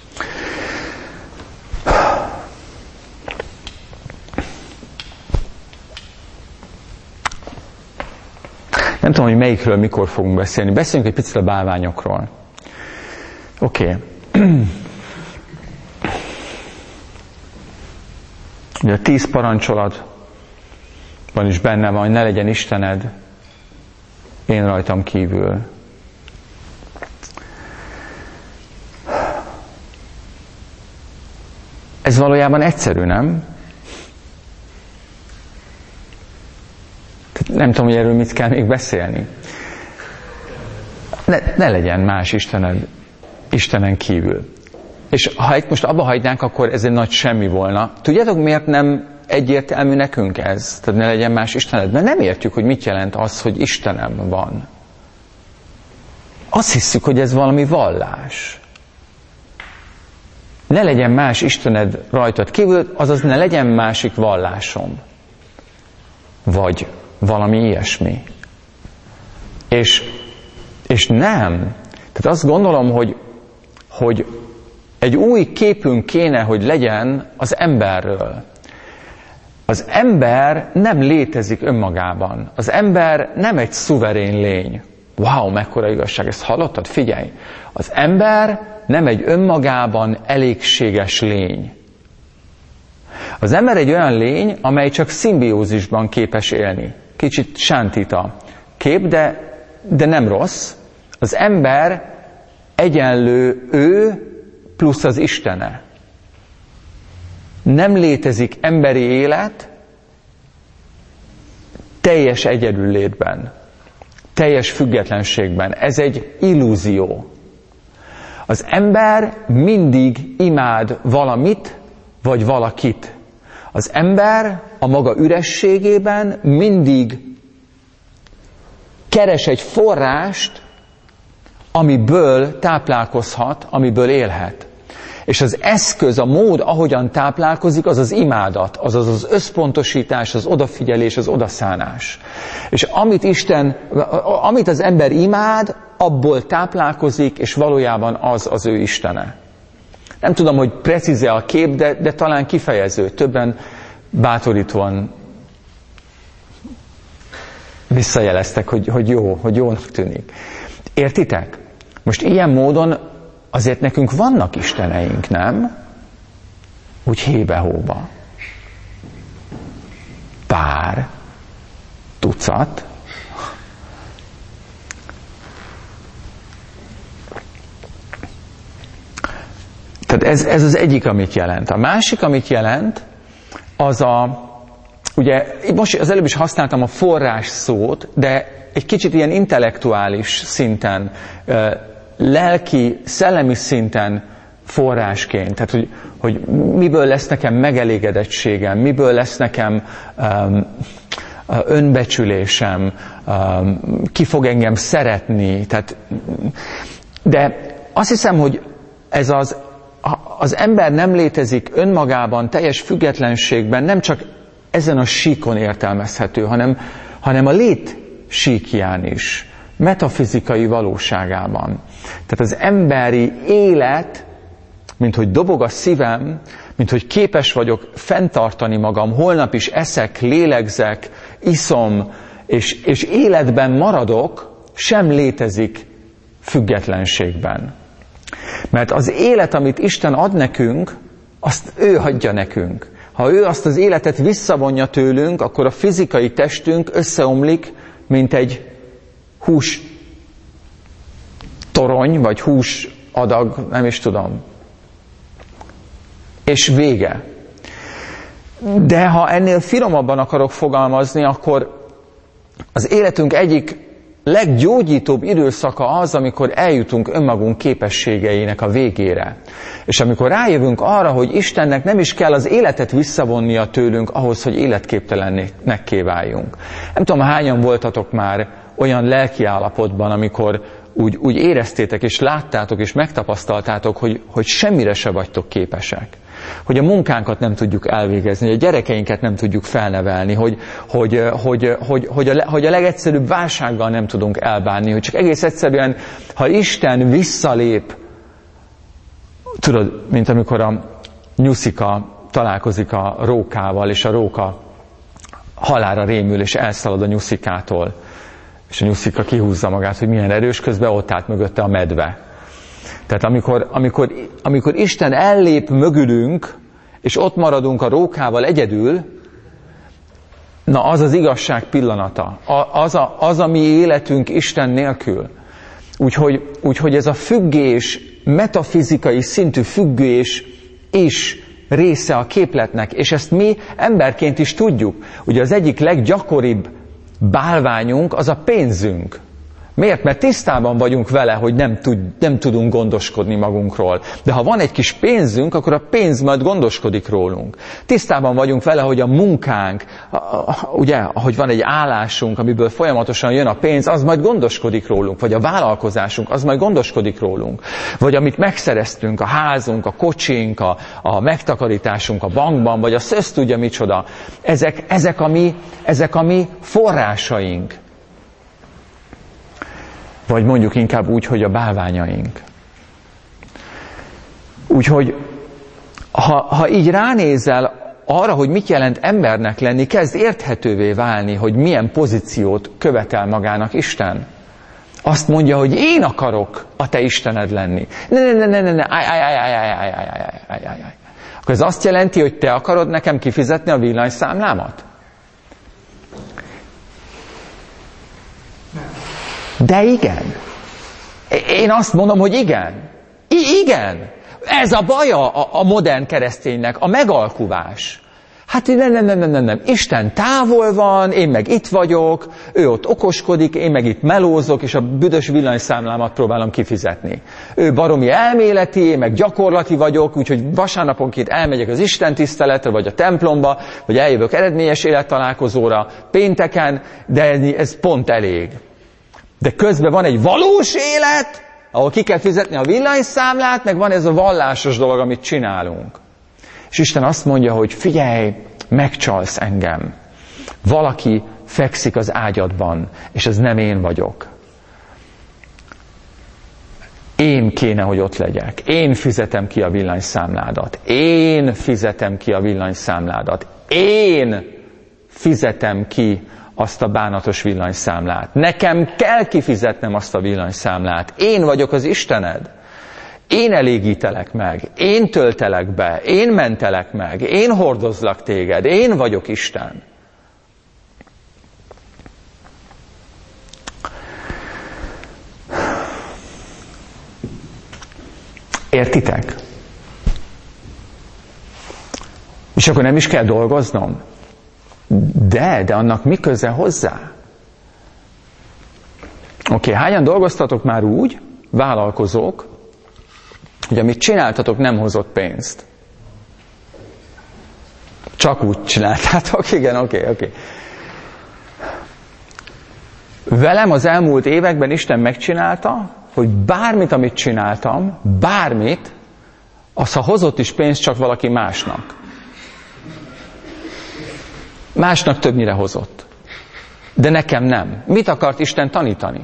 Nem tudom, hogy melyikről mikor fogunk beszélni. Beszéljünk egy picit a bálványokról. Oké. Okay. Ugye a tíz parancsolatban is benne van, hogy ne legyen Istened én rajtam kívül. Ez valójában egyszerű, nem? Nem tudom, hogy erről mit kell még beszélni. Ne, ne legyen más Istened, Istenen kívül. És ha itt most abba hagynánk, akkor ez egy nagy semmi volna. Tudjátok, miért nem egyértelmű nekünk ez? Tehát ne legyen más Istened? Mert nem értjük, hogy mit jelent az, hogy Istenem van. Azt hiszük, hogy ez valami vallás. Ne legyen más Istened rajtad kívül, azaz ne legyen másik vallásom. Vagy valami ilyesmi. És, és nem. Tehát azt gondolom, hogy, hogy egy új képünk kéne, hogy legyen az emberről. Az ember nem létezik önmagában. Az ember nem egy szuverén lény. Wow, mekkora igazság, ezt hallottad? Figyelj! Az ember nem egy önmagában elégséges lény. Az ember egy olyan lény, amely csak szimbiózisban képes élni. Kicsit sántita kép, de, de nem rossz. Az ember egyenlő ő plusz az Istene. Nem létezik emberi élet teljes egyedüllétben, teljes függetlenségben. Ez egy illúzió. Az ember mindig imád valamit, vagy valakit. Az ember a maga ürességében mindig keres egy forrást, amiből táplálkozhat, amiből élhet. És az eszköz, a mód, ahogyan táplálkozik, az az imádat, azaz az összpontosítás, az odafigyelés, az odaszánás. És amit Isten, amit az ember imád, abból táplálkozik, és valójában az az ő Istene. Nem tudom, hogy precíze a kép, de, de talán kifejező. Többen bátorítóan visszajeleztek, hogy, hogy jó, hogy jónak tűnik. Értitek? Most ilyen módon azért nekünk vannak isteneink, nem? Úgy hébe-hóba. Pár, tucat. Tehát ez, ez az egyik, amit jelent. A másik, amit jelent, az a, ugye most az előbb is használtam a forrás szót, de egy kicsit ilyen intellektuális szinten, lelki, szellemi szinten forrásként. Tehát, hogy, hogy miből lesz nekem megelégedettségem, miből lesz nekem um, önbecsülésem, um, ki fog engem szeretni. Tehát, de azt hiszem, hogy ez az, az ember nem létezik önmagában, teljes függetlenségben, nem csak ezen a síkon értelmezhető, hanem, hanem a lét síkján is, metafizikai valóságában. Tehát az emberi élet, mint hogy dobog a szívem, mint hogy képes vagyok fenntartani magam, holnap is eszek, lélegzek, iszom, és, és életben maradok, sem létezik függetlenségben. Mert az élet, amit Isten ad nekünk, azt ő adja nekünk. Ha ő azt az életet visszavonja tőlünk, akkor a fizikai testünk összeomlik, mint egy hús torony, vagy hús adag, nem is tudom. És vége. De ha ennél finomabban akarok fogalmazni, akkor az életünk egyik leggyógyítóbb időszaka az, amikor eljutunk önmagunk képességeinek a végére. És amikor rájövünk arra, hogy Istennek nem is kell az életet visszavonnia tőlünk ahhoz, hogy életképtelennek váljunk. Nem tudom, hányan voltatok már olyan lelki állapotban, amikor úgy, úgy éreztétek, és láttátok, és megtapasztaltátok, hogy, hogy semmire se vagytok képesek. Hogy a munkánkat nem tudjuk elvégezni, hogy a gyerekeinket nem tudjuk felnevelni, hogy, hogy, hogy, hogy, hogy, a, hogy a legegyszerűbb válsággal nem tudunk elbánni, hogy csak egész egyszerűen, ha Isten visszalép, tudod, mint amikor a nyuszika találkozik a rókával, és a róka halálra rémül, és elszalad a nyuszikától, és a nyuszika kihúzza magát, hogy milyen erős, közben ott állt mögötte a medve. Tehát amikor, amikor, amikor Isten ellép mögülünk, és ott maradunk a rókával egyedül, na az az igazság pillanata. Az a, az a mi életünk Isten nélkül. Úgyhogy, úgyhogy ez a függés, metafizikai szintű függés is része a képletnek, és ezt mi emberként is tudjuk. Ugye az egyik leggyakoribb bálványunk az a pénzünk. Miért? Mert tisztában vagyunk vele, hogy nem, tud, nem tudunk gondoskodni magunkról. De ha van egy kis pénzünk, akkor a pénz majd gondoskodik rólunk. Tisztában vagyunk vele, hogy a munkánk, ugye, hogy van egy állásunk, amiből folyamatosan jön a pénz, az majd gondoskodik rólunk. Vagy a vállalkozásunk, az majd gondoskodik rólunk. Vagy amit megszereztünk, a házunk, a kocsink, a, a megtakarításunk a bankban, vagy a szösz tudja micsoda. Ezek, ezek, a mi, ezek a mi forrásaink. Vagy mondjuk inkább úgy, hogy a bálványaink. Úgyhogy, ha, ha így ránézel arra, hogy mit jelent embernek lenni, kezd érthetővé válni, hogy milyen pozíciót követel magának Isten. Azt mondja, hogy én akarok a te Istened lenni. Ne, ne, ne, ne, ne, ne, áj, áj, áj, áj, áj, áj, áj, áj, áj, áj, áj. Akkor ez azt jelenti, hogy te akarod nekem kifizetni a villanyszámlámat? De igen. Én azt mondom, hogy igen. I- igen. Ez a baja a, a modern kereszténynek, a megalkuvás. Hát nem, nem, nem, nem, nem, nem. Isten távol van, én meg itt vagyok, ő ott okoskodik, én meg itt melózok, és a büdös villanyszámlámat próbálom kifizetni. Ő baromi elméleti, én meg gyakorlati vagyok, úgyhogy vasárnaponként elmegyek az Isten tiszteletre, vagy a templomba, vagy eljövök eredményes élettalálkozóra pénteken, de ez pont elég. De közben van egy valós élet, ahol ki kell fizetni a villanyszámlát, meg van ez a vallásos dolog, amit csinálunk. És Isten azt mondja, hogy figyelj, megcsalsz engem. Valaki fekszik az ágyadban, és ez nem én vagyok. Én kéne, hogy ott legyek. Én fizetem ki a villanyszámládat. Én fizetem ki a villanyszámládat. Én fizetem ki azt a bánatos villanyszámlát. Nekem kell kifizetnem azt a villanyszámlát. Én vagyok az Istened. Én elégítelek meg. Én töltelek be. Én mentelek meg. Én hordozlak téged. Én vagyok Isten. Értitek? És akkor nem is kell dolgoznom? De, de annak mi köze hozzá? Oké, okay, hányan dolgoztatok már úgy, vállalkozók, hogy amit csináltatok, nem hozott pénzt? Csak úgy csináltátok? Igen, oké, okay, oké. Okay. Velem az elmúlt években Isten megcsinálta, hogy bármit, amit csináltam, bármit, az, ha hozott is pénzt, csak valaki másnak. Másnak többnyire hozott. De nekem nem. Mit akart Isten tanítani?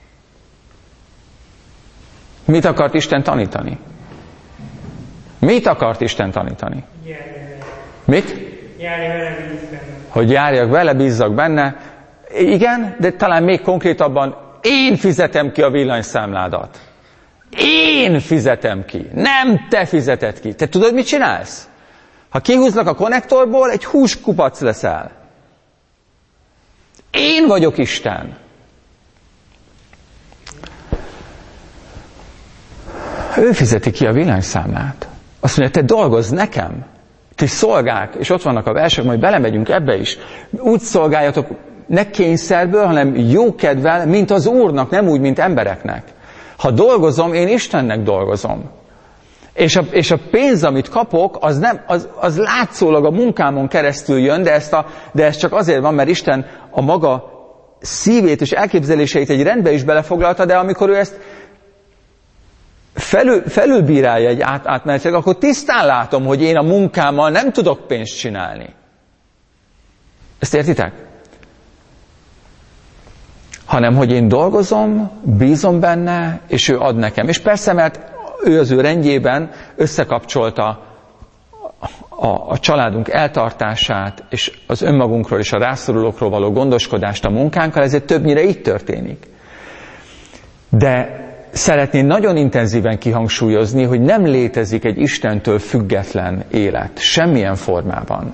Mit akart Isten tanítani? Mit akart Isten tanítani? Mit? Hogy járjak vele, bízzak benne. Igen, de talán még konkrétabban, én fizetem ki a villanyszámládat. Én fizetem ki. Nem te fizeted ki. Te tudod, mit csinálsz? Ha kihúznak a konnektorból, egy húskupac leszel. Én vagyok Isten. Ő fizeti ki a villanyszámlát. Azt mondja, te dolgozz nekem. Ti szolgák, és ott vannak a versek, majd belemegyünk ebbe is. Úgy szolgáljatok, ne kényszerből, hanem jókedvel, mint az Úrnak, nem úgy, mint embereknek. Ha dolgozom, én Istennek dolgozom. És a, és a pénz, amit kapok, az, nem, az, az látszólag a munkámon keresztül jön, de, ezt a, de ez csak azért van, mert Isten a maga szívét és elképzeléseit egy rendbe is belefoglalta, de amikor ő ezt felül, felülbírálja egy át, átmenetileg, akkor tisztán látom, hogy én a munkámmal nem tudok pénzt csinálni. Ezt értitek? Hanem, hogy én dolgozom, bízom benne, és ő ad nekem. És persze, mert ő az ő rendjében összekapcsolta a, a családunk eltartását, és az önmagunkról és a rászorulókról való gondoskodást a munkánkkal, ezért többnyire így történik. De szeretném nagyon intenzíven kihangsúlyozni, hogy nem létezik egy Istentől független élet, semmilyen formában.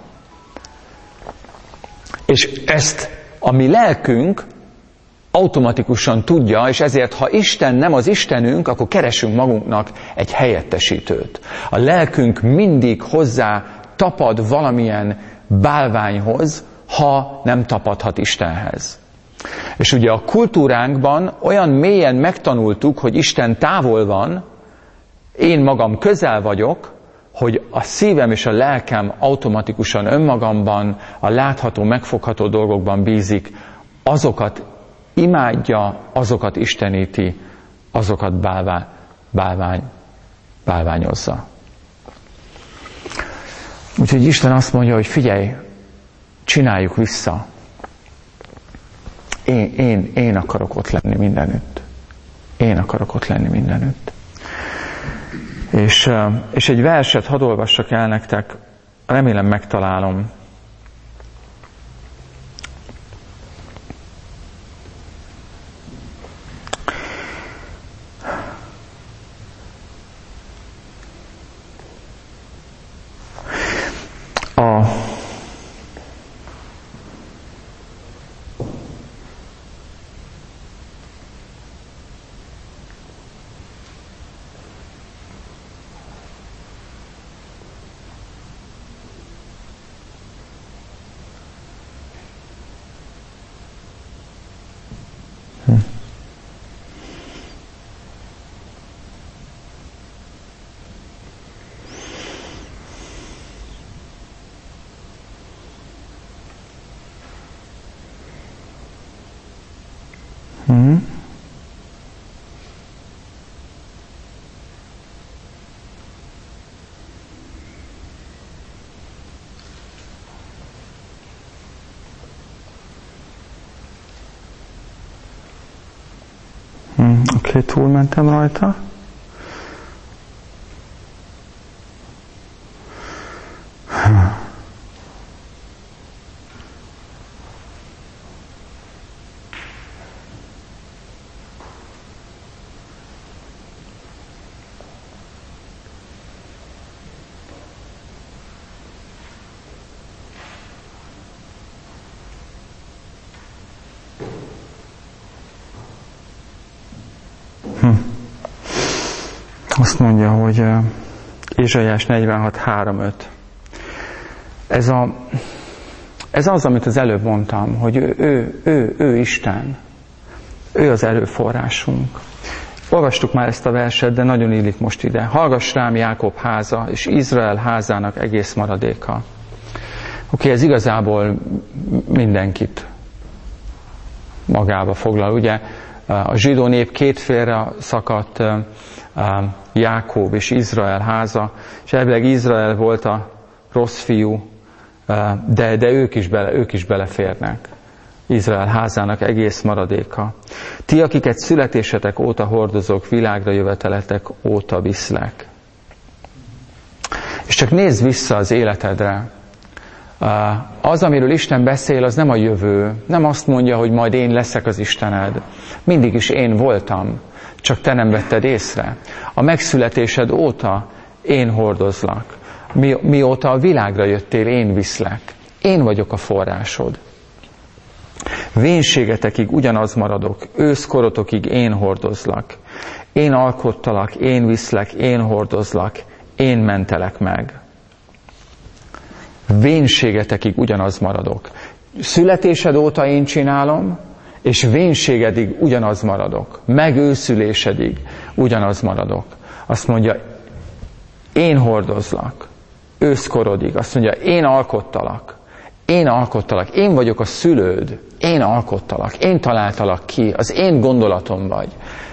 És ezt a mi lelkünk automatikusan tudja, és ezért, ha Isten nem az Istenünk, akkor keresünk magunknak egy helyettesítőt. A lelkünk mindig hozzá tapad valamilyen bálványhoz, ha nem tapadhat Istenhez. És ugye a kultúránkban olyan mélyen megtanultuk, hogy Isten távol van, én magam közel vagyok, hogy a szívem és a lelkem automatikusan önmagamban, a látható, megfogható dolgokban bízik, azokat imádja, azokat isteníti, azokat bálvány, bálvány, bálványozza. Úgyhogy Isten azt mondja, hogy figyelj, csináljuk vissza. Én, én, én akarok ott lenni mindenütt. Én akarok ott lenni mindenütt. És, és egy verset hadd olvassak el nektek, remélem megtalálom. A Hmm. Hmm. Oké, okay, túlmentem rajta. Azt mondja, hogy Ézsaiás negyvenhat három öt. Ez a, Ez az, amit az előbb mondtam, hogy ő, ő, ő, ő Isten. Ő az erőforrásunk. Olvastuk már ezt a verset, de nagyon illik most ide. Hallgass rám, Jákob háza, és Izrael házának egész maradéka. Oké, okay, ez igazából mindenkit magába foglal. Ugye a zsidó nép két félre szakadt, Jákob és Izrael háza, és elvileg Izrael volt a rossz fiú, de, de ők, is bele, ők is beleférnek. Izrael házának egész maradéka. Ti, akiket születésetek óta hordozok, világra jöveteletek óta viszlek. És csak nézz vissza az életedre. Az, amiről Isten beszél, az nem a jövő. Nem azt mondja, hogy majd én leszek az Istened. Mindig is én voltam, csak te nem vetted észre. A megszületésed óta én hordozlak. Mi, mióta a világra jöttél, én viszlek. Én vagyok a forrásod. Vénségetekig ugyanaz maradok, őszkorotokig én hordozlak. Én alkottalak, én viszlek, én hordozlak, én mentelek meg. Vénségetekig ugyanaz maradok. Születésed óta én csinálom, és vénségedig ugyanaz maradok. Megőszülésedig ugyanaz maradok. Azt mondja, én hordozlak. Őszkorodig. Azt mondja, én alkottalak. Én alkottalak. Én vagyok a szülőd. Én alkottalak. Én találtalak ki. Az én gondolatom vagy.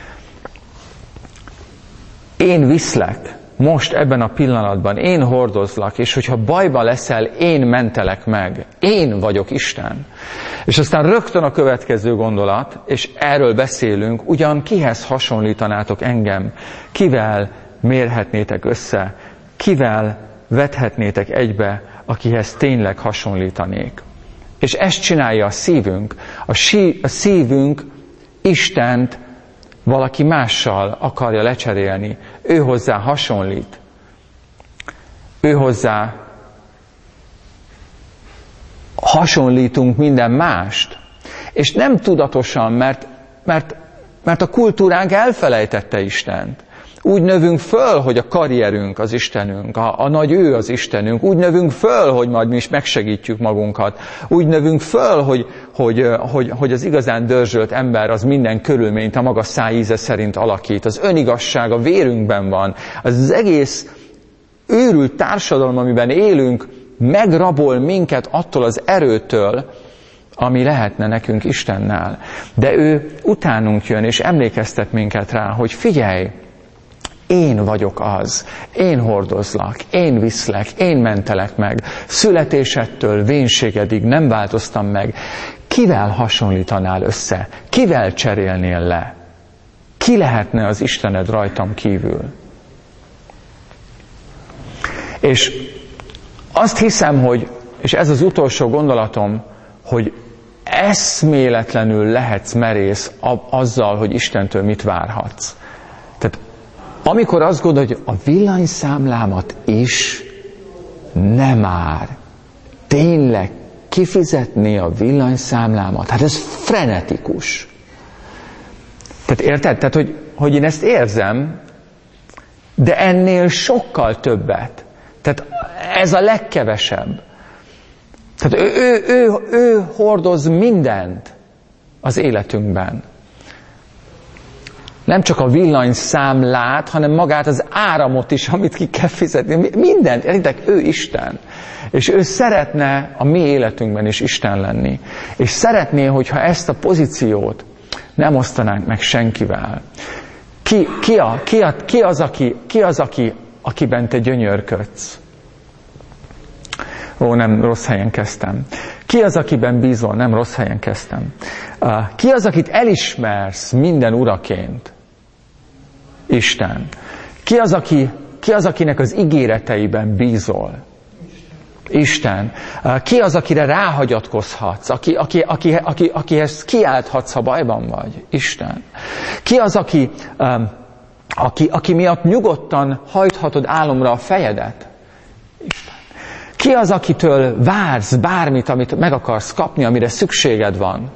Én viszlek. Most ebben a pillanatban én hordozlak, és hogyha bajba leszel, én mentelek meg. Én vagyok Isten. És aztán rögtön a következő gondolat, és erről beszélünk, ugyan kihez hasonlítanátok engem, kivel mérhetnétek össze, kivel vethetnétek egybe, akihez tényleg hasonlítanék. És ezt csinálja a szívünk. A, sí, a szívünk Istent valaki mással akarja lecserélni. Ő hozzá hasonlít. Ő hozzá hasonlítunk minden mást. És nem tudatosan, mert, mert, mert a kultúránk elfelejtette Istent. Úgy növünk föl, hogy a karrierünk az Istenünk, a, a nagy ő az Istenünk. Úgy növünk föl, hogy majd mi is megsegítjük magunkat. Úgy növünk föl, hogy, hogy, hogy, hogy az igazán dörzsölt ember az minden körülményt a maga szájíze szerint alakít. Az önigazság a vérünkben van. Az, az egész őrült társadalom, amiben élünk, megrabol minket attól az erőtől, ami lehetne nekünk Istennel. De ő utánunk jön, és emlékeztet minket rá, hogy figyelj, én vagyok az, én hordozlak, én viszlek, én mentelek meg. Születésedtől vénségedig nem változtam meg. Kivel hasonlítanál össze? Kivel cserélnél le? Ki lehetne az Istened rajtam kívül? És azt hiszem, hogy, és ez az utolsó gondolatom, hogy eszméletlenül lehetsz merész azzal, hogy Istentől mit várhatsz. Tehát amikor azt gondolod, hogy a villanyszámlámat is nem már tényleg kifizetné a villanyszámlámat, hát ez frenetikus. Tehát érted? Tehát, hogy, hogy én ezt érzem, de ennél sokkal többet. Tehát ez a legkevesebb. Tehát ő, ő, ő, ő hordoz mindent az életünkben. Nem csak a villanyszámlát, hanem magát az áramot is, amit ki kell fizetni. Mindent, értitek, ő Isten. És ő szeretne a mi életünkben is Isten lenni. És szeretné, hogyha ezt a pozíciót nem osztanánk meg senkivel. Ki, ki, a, ki, a, ki az, aki, ki az aki, akiben te gyönyörködsz? Ó, nem, rossz helyen kezdtem. Ki az, akiben bízol? Nem, rossz helyen kezdtem. Ki az, akit elismersz minden uraként? Isten. Ki az, aki, ki az, akinek az ígéreteiben bízol? Isten. Ki az, akire ráhagyatkozhatsz? Aki, aki, aki, aki, akihez kiálthatsz, ha bajban vagy? Isten. Ki az, aki, aki, aki miatt nyugodtan hajthatod álomra a fejedet? Isten. Ki az, akitől vársz bármit, amit meg akarsz kapni, amire szükséged van?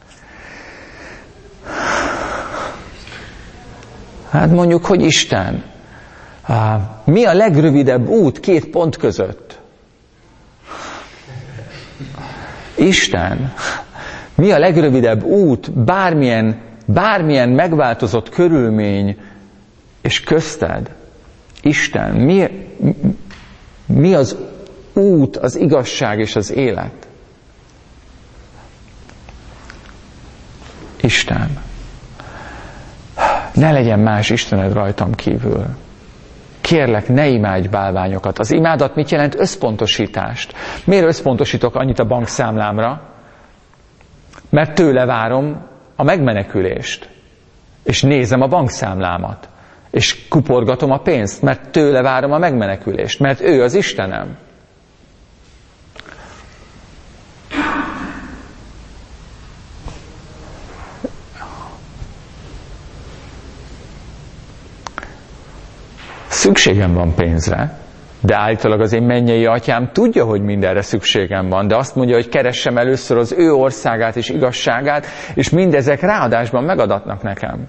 Hát mondjuk, hogy Isten. Mi a legrövidebb út két pont között? Isten, mi a legrövidebb út bármilyen, bármilyen megváltozott körülmény és közted? Isten, mi, mi az út, az igazság és az élet? Isten. Ne legyen más Istened rajtam kívül. Kérlek, ne imádj bálványokat. Az imádat mit jelent? Összpontosítást. Miért összpontosítok annyit a bankszámlámra? Mert tőle várom a megmenekülést. És nézem a bankszámlámat. És kuporgatom a pénzt, mert tőle várom a megmenekülést. Mert ő az Istenem. Szükségem van pénzre, de állítólag az én mennyei atyám tudja, hogy mindenre szükségem van, de azt mondja, hogy keressem először az ő országát és igazságát, és mindezek ráadásban megadatnak nekem.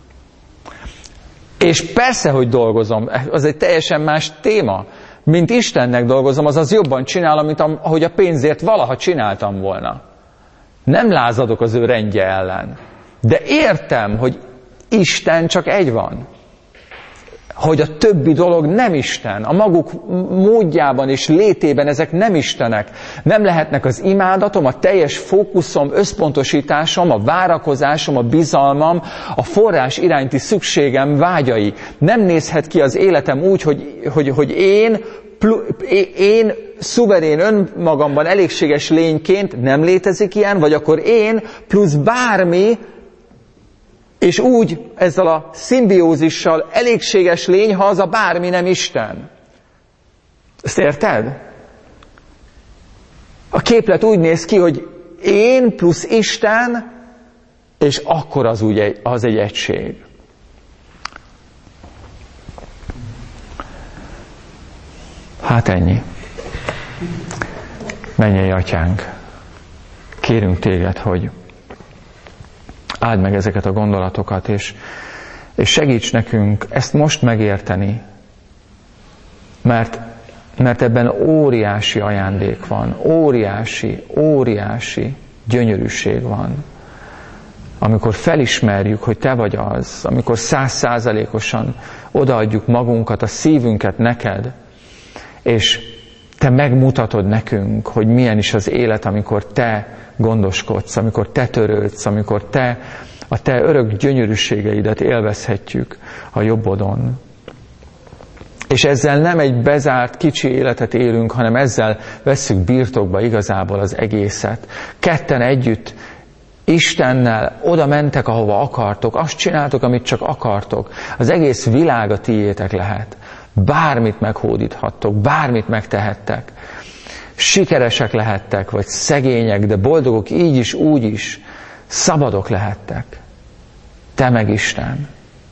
És persze, hogy dolgozom, az egy teljesen más téma. Mint Istennek dolgozom, azaz jobban csinálom, mint ahogy a pénzért valaha csináltam volna. Nem lázadok az ő rendje ellen. De értem, hogy Isten csak egy van. Hogy a többi dolog nem Isten. A maguk módjában és létében ezek nem Istenek. Nem lehetnek az imádatom, a teljes fókuszom, összpontosításom, a várakozásom, a bizalmam, a forrás iránti szükségem vágyai. Nem nézhet ki az életem úgy, hogy, hogy, hogy én, én szuverén önmagamban elégséges lényként nem létezik ilyen, vagy akkor én plusz bármi, és úgy ezzel a szimbiózissal elégséges lény, ha az a bármi nem Isten. Ezt érted? A képlet úgy néz ki, hogy én plusz Isten, és akkor az, úgy egy, az egy egység. Hát ennyi. Mennyei Atyánk, kérünk téged, hogy áld meg ezeket a gondolatokat, és, és segíts nekünk ezt most megérteni, mert, mert ebben óriási ajándék van, óriási, óriási gyönyörűség van. Amikor felismerjük, hogy te vagy az, amikor százszázalékosan odaadjuk magunkat, a szívünket neked, és te megmutatod nekünk, hogy milyen is az élet, amikor te gondoskodsz, amikor te törődsz, amikor te a te örök gyönyörűségeidet élvezhetjük a jobbodon. És ezzel nem egy bezárt kicsi életet élünk, hanem ezzel vesszük birtokba igazából az egészet. Ketten együtt Istennel oda mentek, ahova akartok, azt csináltok, amit csak akartok. Az egész világ a tiétek lehet. Bármit meghódíthattok, bármit megtehettek. Sikeresek lehettek, vagy szegények, de boldogok így is, úgy is. Szabadok lehettek. Te meg Isten.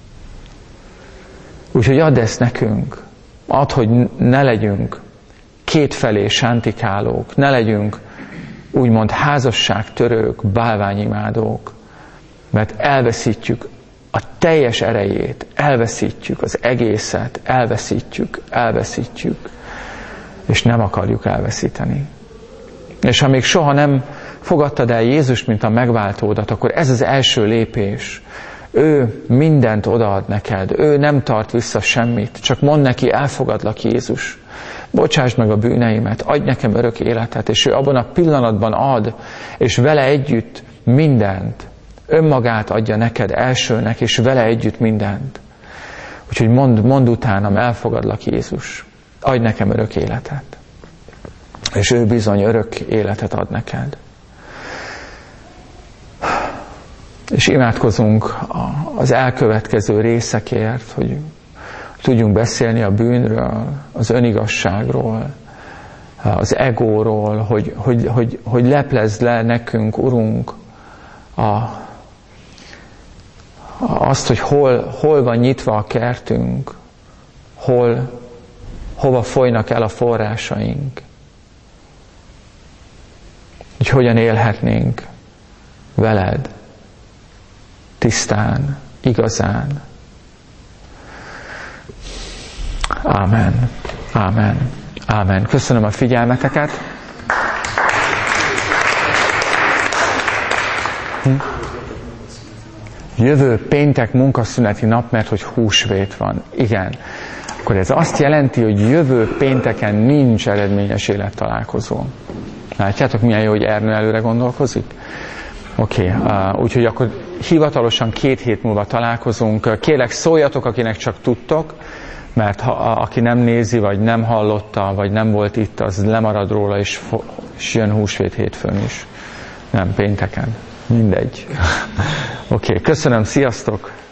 Úgyhogy add ezt nekünk. Add, hogy ne legyünk kétfelé sántikálók, ne legyünk úgymond házasságtörők, bálványimádók, mert elveszítjük a teljes erejét, elveszítjük az egészet, elveszítjük, elveszítjük, és nem akarjuk elveszíteni. És ha még soha nem fogadtad el Jézust, mint a megváltódat, akkor ez az első lépés. Ő mindent odaad neked, ő nem tart vissza semmit, csak mondd neki, elfogadlak Jézus. Bocsásd meg a bűneimet, adj nekem örök életet, és ő abban a pillanatban ad, és vele együtt mindent, önmagát adja neked elsőnek, és vele együtt mindent. Úgyhogy mondd, mondd utánam, elfogadlak Jézus, adj nekem örök életet. És ő bizony örök életet ad neked. És imádkozunk az elkövetkező részekért, hogy tudjunk beszélni a bűnről, az önigazságról, az egóról, hogy, hogy, hogy, hogy leplezd le nekünk, Urunk, a, azt, hogy hol, hol van nyitva a kertünk, hol, hova folynak el a forrásaink, hogy hogyan élhetnénk veled, tisztán, igazán. Ámen. Ámen. Ámen. Köszönöm a figyelmeteket. Hm? Jövő péntek munkaszüneti nap, mert hogy húsvét van. Igen. Akkor ez azt jelenti, hogy jövő pénteken nincs eredményes élettalálkozó. Látjátok, milyen jó, hogy Ernő előre gondolkozik? Oké, okay, uh, úgyhogy akkor hivatalosan két hét múlva találkozunk. Kérlek, szóljatok, akinek csak tudtok, mert ha aki nem nézi, vagy nem hallotta, vagy nem volt itt, az lemarad róla, és, és jön húsvét hétfőn is. Nem, pénteken. Mindegy. Oké, okay, köszönöm, sziasztok!